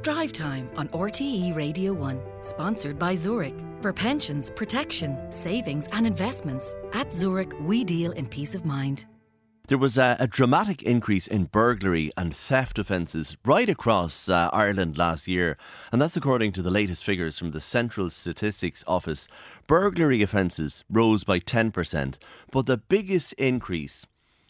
Drive Time on RTE Radio 1, sponsored by Zurich. For pensions, protection, savings and investments, at Zurich we deal in peace of mind. There was a dramatic increase in burglary and theft offences right across Ireland last year, and that's according to the latest figures from the Central Statistics Office. Burglary offences rose by 10%, but the biggest increase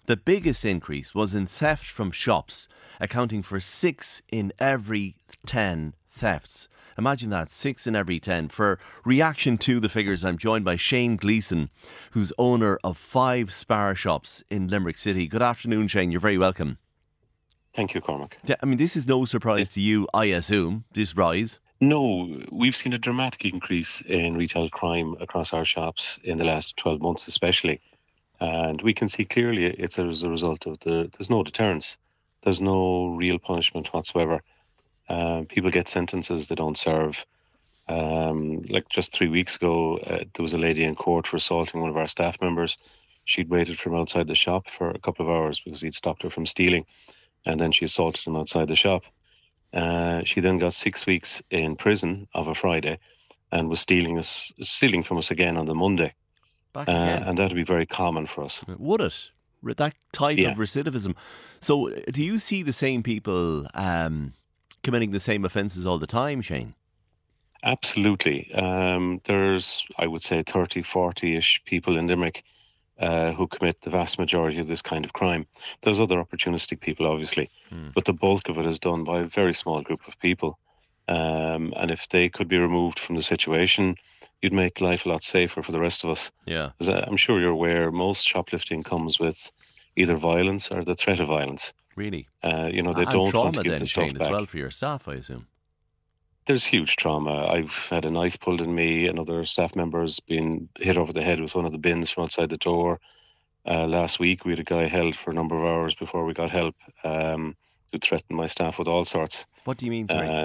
was in theft from shops, accounting for 6 in every 10 thefts. Imagine that, 6 in every 10. For reaction to the figures, I'm joined by Shane Gleeson, who's owner of 5 Spar shops in Limerick City. Good afternoon, Shane. You're very welcome. Thank you, Cormac. Yeah, I mean, this is no surprise to you, I assume, this rise. No, we've seen a dramatic increase in retail crime across our shops in the last 12 months especially. And we can see clearly it's as a result of there's no deterrence. There's no real punishment whatsoever. People get sentences they don't serve. Like just 3 weeks ago, there was a lady in court for assaulting one of our staff members. She'd waited for him outside the shop for a couple of hours because he'd stopped her from stealing, and then she assaulted him outside the shop. She then got 6 weeks in prison of a Friday and was stealing from us again on the Monday. Back again. And that would be very common for us. Would it? That type of recidivism. So do you see the same people committing the same offences all the time, Shane? Absolutely. There's, I would say, 30, 40-ish people in Limerick who commit the vast majority of this kind of crime. There's other opportunistic people, obviously, but the bulk of it is done by a very small group of people. And if they could be removed from the situation, you'd make life a lot safer for the rest of us. Yeah. As I'm sure you're aware, most shoplifting comes with either violence or the threat of violence. Really? They and don't trauma want to give then, the stuff Shane, back. as well for your staff, I assume. There's huge trauma. I've had a knife pulled in me. Another staff member's been hit over the head with one of the bins from outside the door. Last week, we had a guy held for a number of hours before we got help who threatened my staff with all sorts. What do you mean, sorry?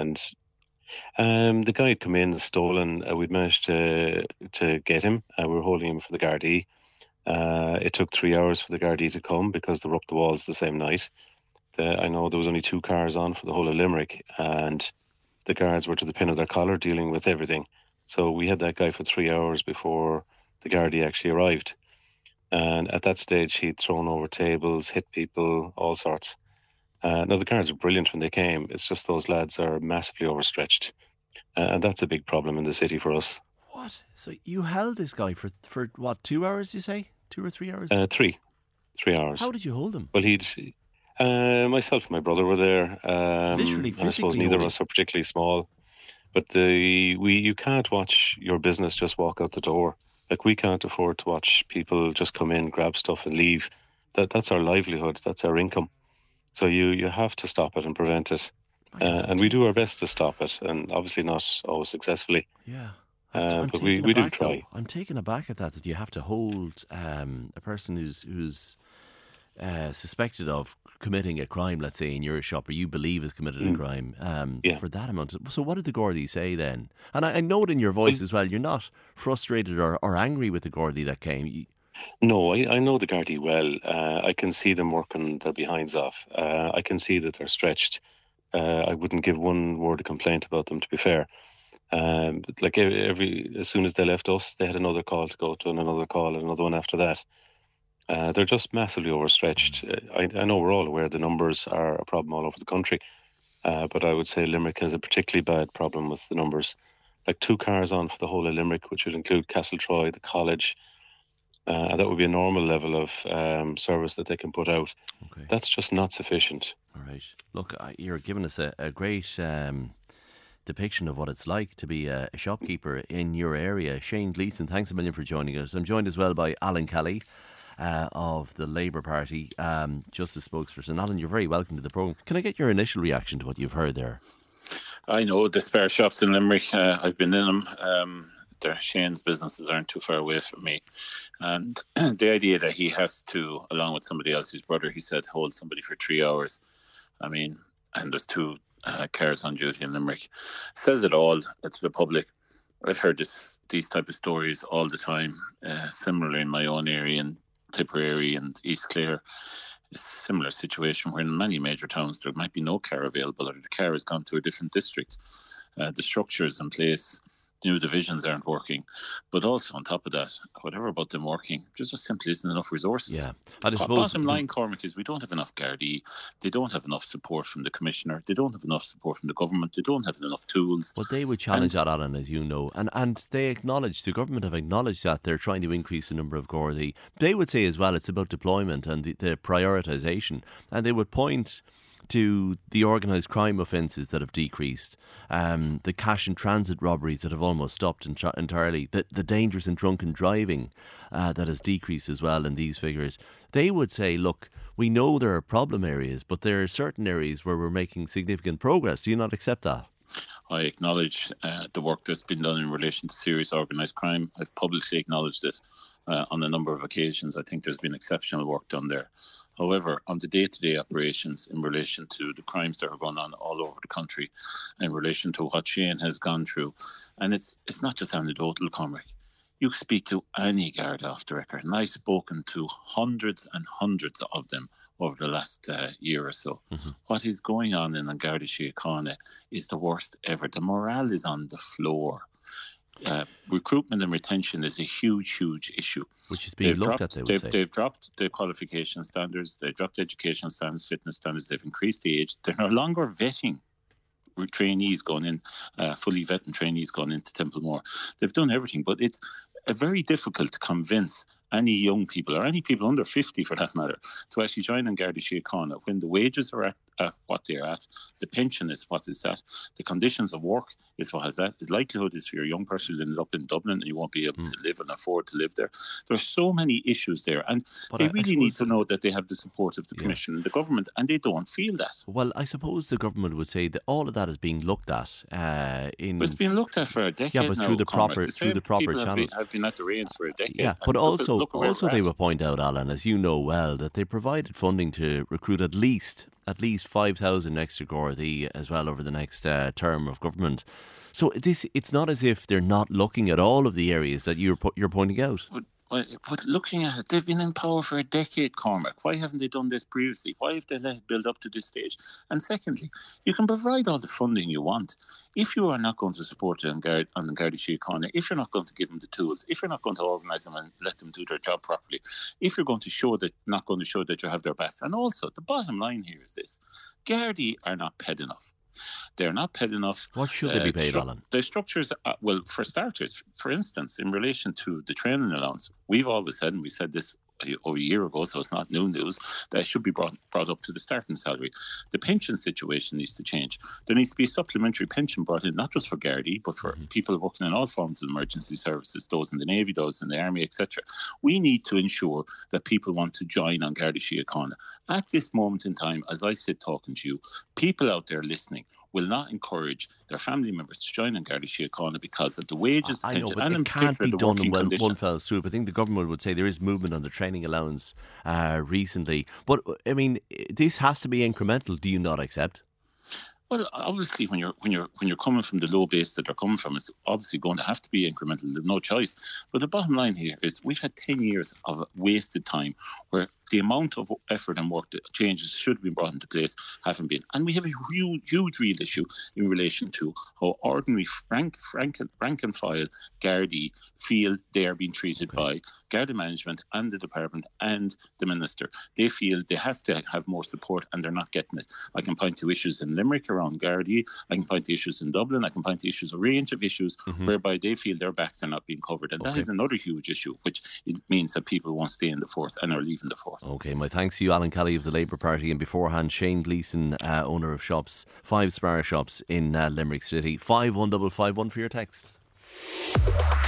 And the guy had come in, stolen. We'd managed to get him. We were holding him for the Gardaí. It took 3 hours for the Gardaí to come because they were up the walls the same night. I know there was only 2 cars on for the whole of Limerick, and the guards were to the pin of their collar dealing with everything. So we had that guy for 3 hours before the Gardaí actually arrived. And at that stage, he'd thrown over tables, hit people, all sorts. Now, the guards were brilliant when they came. It's just those lads are massively overstretched. And that's a big problem in the city for us. What? So you held this guy for what, 2 hours, you say? 2 or 3 hours? 3 hours. How did you hold him? Well, myself and my brother were there. Literally, physically I suppose neither of us are particularly small. But you can't watch your business just walk out the door. Like, we can't afford to watch people just come in, grab stuff and leave. That's our livelihood. That's our income. So you have to stop it and prevent it. And we do our best to stop it, and obviously not always successfully. Yeah. But we do try. I'm taken aback at that you have to hold a person who's suspected of committing a crime, let's say, in your shop, or you believe has committed a crime, for that amount. So what did the Gardaí say then? And I know it in your voice as well, you're not frustrated or angry with the Gardaí that came. No, I know the Gardaí well. I can see them working their behinds off. I can see that they're stretched. I wouldn't give one word of complaint about them, to be fair. Like as soon as they left us, they had another call to go to, and another call, and another one after that. They're just massively overstretched. I know we're all aware the numbers are a problem all over the country, but I would say Limerick has a particularly bad problem with the numbers. Like 2 cars on for the whole of Limerick, which would include Castletroy, the college. That would be a normal level of service that they can put out. Okay. That's just not sufficient. All right. Look, you're giving us a great depiction of what it's like to be a shopkeeper in your area. Shane Gleeson, thanks a million for joining us. I'm joined as well by Alan Kelly of the Labour Party, Justice spokesperson. Alan, you're very welcome to the programme. Can I get your initial reaction to what you've heard there? I know the Spar shops in Limerick. I've been in them. Shane's businesses aren't too far away from me. And the idea that he has to, along with somebody else, his brother, he said, hold somebody for 3 hours. I mean, and there's 2 cars on duty in Limerick. Says it all to the public. I've heard these type of stories all the time. Similarly in my own area, in Tipperary and East Clare. a similar situation where in many major towns there might be no car available, or the car has gone to a different district. The structures in place, new divisions aren't working. But also on top of that, whatever about them working, just simply isn't enough resources. Yeah. And I suppose Bottom line, Cormac, is we don't have enough Gardaí. They don't have enough support from the Commissioner. They don't have enough support from the government. They don't have enough tools. Well, they would challenge that, Alan, as you know. And they acknowledge, the government have acknowledged that they're trying to increase the number of Gardaí. They would say as well it's about deployment and the prioritisation. And they would point to the organised crime offences that have decreased, the cash and transit robberies that have almost stopped entirely, the dangerous and drunken driving that has decreased as well in these figures. They would say, look, we know there are problem areas, but there are certain areas where we're making significant progress. Do you not accept that? I acknowledge the work that's been done in relation to serious organised crime. I've publicly acknowledged it on a number of occasions. I think there's been exceptional work done there. However, on the day-to-day operations in relation to the crimes that are going on all over the country, in relation to what Shane has gone through, and it's not just anecdotal, Cormac. You speak to any Garda off the record, and I've spoken to hundreds and hundreds of them over the last year or so. Mm-hmm. What is going on in Garda Síochána is the worst ever. The morale is on the floor. Recruitment and retention is a huge, huge issue. Which is being looked at, They've dropped the qualification standards, they've dropped education standards, fitness standards, they've increased the age. They're no longer vetting trainees going in, fully vetting trainees going into Templemore. They've done everything, but it's very difficult to convince any young people, or any people under 50 for that matter, to actually join in Garda Síochána when the wages are at what they're at, the pension is what it's at, the conditions of work is what it's at. The likelihood is for your young person to end up in Dublin and you won't be able to live and afford to live there. There's so many issues there, and they really need to know that they have the support of the Commission and the government, and they don't feel that. Well, I suppose the government would say that all of that is being looked at. But it's been looked at for a decade now. Yeah, but through the proper channels. Have been at the reins for a decade. Yeah, but also they would point out, Alan, as you know well, that they provided funding to recruit at least 5,000 extra Gardaí as well over the next term of government. So it's not as if they're not looking at all of the areas that you're pointing out. But looking at it, they've been in power for a decade, Cormac. Why haven't they done this previously? Why have they let it build up to this stage? And secondly, you can provide all the funding you want. If you are not going to support them on the Garda Síochána, if you're not going to give them the tools, if you're not going to organise them and let them do their job properly, if you're going to not going to show that you have their backs. And also, the bottom line here is this. Gardaí are not paid enough. They're not paid enough. What should they be paid, Alan? The structures, well, for starters, for instance, in relation to the training allowance, we've always said, and we said this over a year ago, so it's not new news, that should be brought up to the starting salary. The pension situation needs to change. There needs to be a supplementary pension brought in, not just for Gardaí, but for people working in all forms of emergency services, those in the Navy, those in the Army, etc. We need to ensure that people want to join on Garda Síochána. At this moment in time, as I sit talking to you, people out there listening will not encourage their family members to join in Garda Síochána because of the wages, I know, pension, but and in it can't be particular done the working in one conditions. fell swoop. I think the government would say there is movement on the training allowance recently. But, I mean, this has to be incremental. Do you not accept? Well, obviously, when you're coming from the low base that they're coming from, it's obviously going to have to be incremental. There's no choice. But the bottom line here is we've had 10 years of wasted time where the amount of effort and work that changes should have been brought into place haven't been. And we have a huge real issue in relation to how ordinary rank and file Gardaí feel they are being treated by Garda management and the department and the minister. They feel they have to have more support and they're not getting it. I can point to issues in Limerick around Gardaí. I can point to issues in Dublin. I can point to issues, a range of issues whereby they feel their backs are not being covered. And that is another huge issue, which means that people won't stay in the force and are leaving the force. OK, my thanks to you, Alan Kelly of the Labour Party, and beforehand Shane Gleeson, owner of shops, 5 Spar shops in Limerick City. 51551 for your texts.